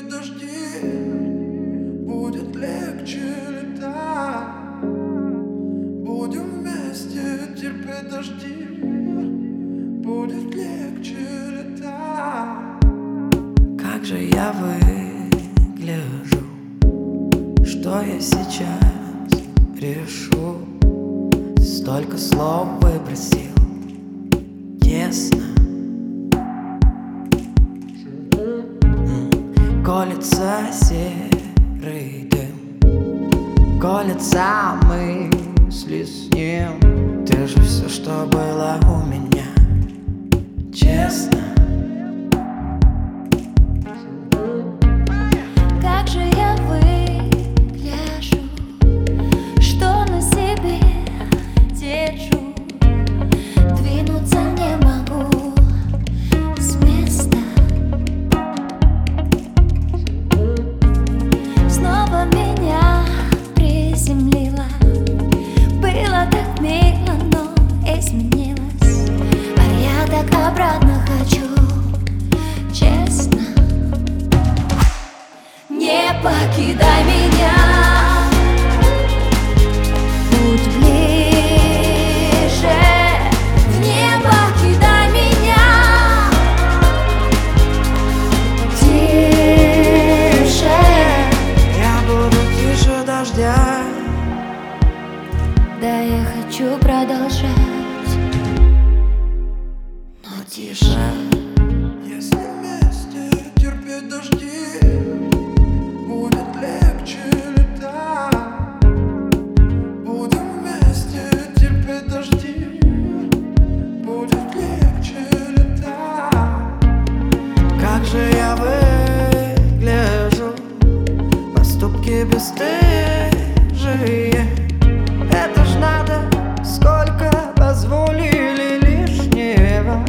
терпеть дожди, будет легче летать. Будем вместе терпеть дожди, будет легче летать. Как же я выгляжу, что я сейчас решу? Столько слов выбросил, тесно. Колется серый дым, колется мысли с ним. Ты же все, что было у меня, честно. Как же я выгляжу, что на себе держу. Двинуться не могу с места. Снова меня приземлила. Было так мило, но изменилось. А я так обратно хочу, честно. Не покидай меня, будь ближе. Не покидай меня, тише. Я буду тише дождя. Да, я хочу продолжать, но тише. Если вместе терпеть дожди, будет легче летать. Будем вместе терпеть дожди, будет легче летать. Как же я выгляжу, поступки бесстыжие. Это ж надо, сколько позволили лишнего.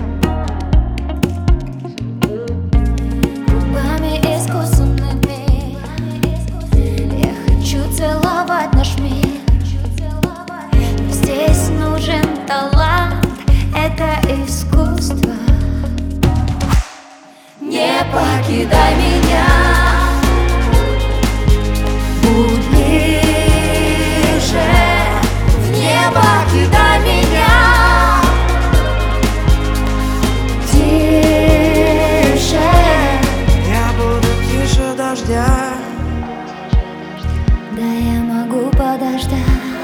Губами искусственными я хочу целовать наш мир. Здесь нужен талант, это искусство. Не покидай меня, будь ближе. Не покидай меня, тише. Я буду тише дождя. Да, я могу подождать.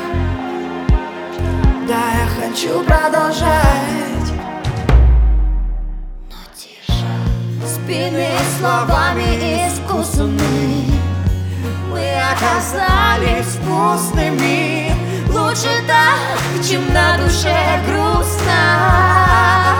Да, я хочу продолжать, Но тише. Спины словами искусственными мы оказались вкусными. Лучше так, чем на душе грустно.